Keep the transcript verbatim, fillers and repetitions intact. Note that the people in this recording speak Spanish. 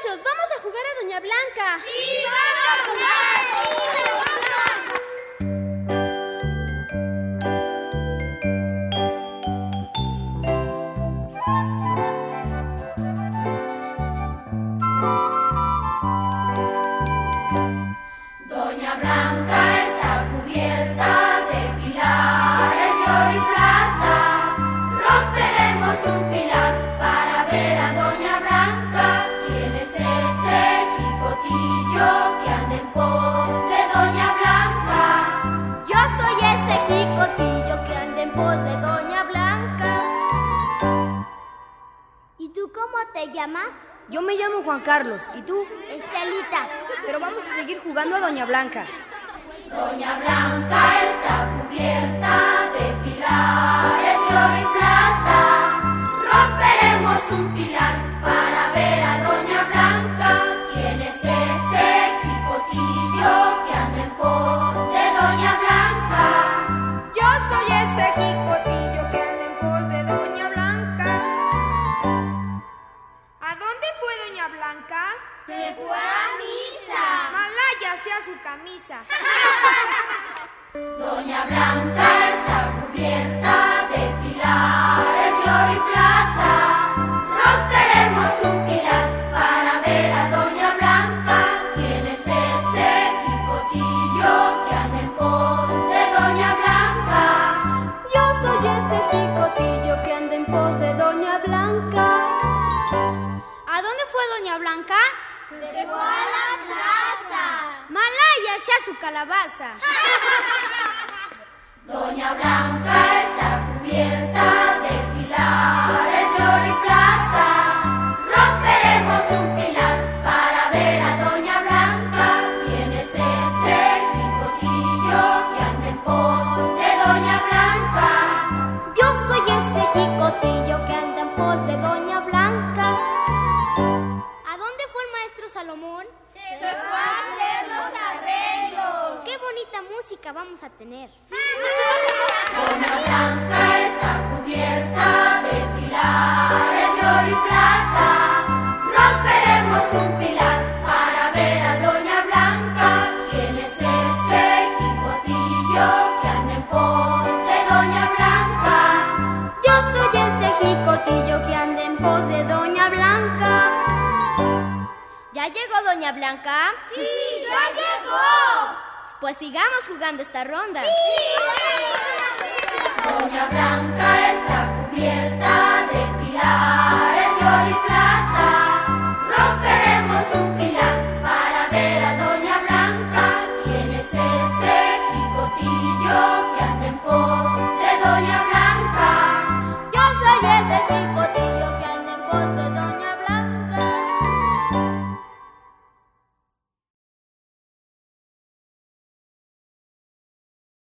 muchachos, vamos a jugar a Doña Blanca. ¡Sí, vamos a jugar! ¡Sí, vamos! Doña Blanca está cubierta de pilares de oro y plata. Romperemos un pilar para ver a Doña Blanca. ¿Quién es ese jicotillo que anda en pos de Doña Blanca? Yo soy ese jicotillo que anda en pos de Doña Blanca. ¿Y tú cómo te llamas? Yo me llamo Juan Carlos, ¿y tú? Estelita. Pero vamos a seguir jugando a Doña Blanca. Doña Blanca está cubierta de pilares de oro y plata. Romperemos un pilar para ver a Doña Blanca. ¿Quién es ese jicotillo que anda en pos de Doña Blanca? Yo soy ese jicotillo que anda en pos de Doña Blanca. ¿A dónde fue Doña Blanca? Se fue a misa. Malaya sea su camisa. Doña Blanca está cubierta de pilares de oro y plata. Romperemos un pilar para ver a Doña Blanca. ¿Quién es ese jicotillo que anda en pos de Doña Blanca? Yo soy ese jicotillo que anda en pos de Doña Blanca. ¿A dónde fue Doña Blanca? Se fue a la plaza. Malaya sea su calabaza. Doña Blanca está cubierta de pilares de oro y plata. Romperemos un pilar para ver a Doña Blanca. ¿Quién es ese jicotillo que anda en pos de Doña Blanca? Yo soy ese jicotillo que anda en pos de Doña Blanca. ¿A dónde fue el maestro Salomón? Se fue a hacer los arreglos. ¡Qué bonita música vamos a tener! Doña Blanca está cubierta de pilares de oro y plata. Romperemos un pilar para ver a Doña Blanca. ¿Quién es ese jicotillo que anda en pos de Doña Blanca? Yo soy ese jicotillo que anda en pos de Doña Blanca. ¿Ya llegó Doña Blanca? ¡Sí, ya llegó! Pues sigamos jugando esta ronda. Doña Blanca está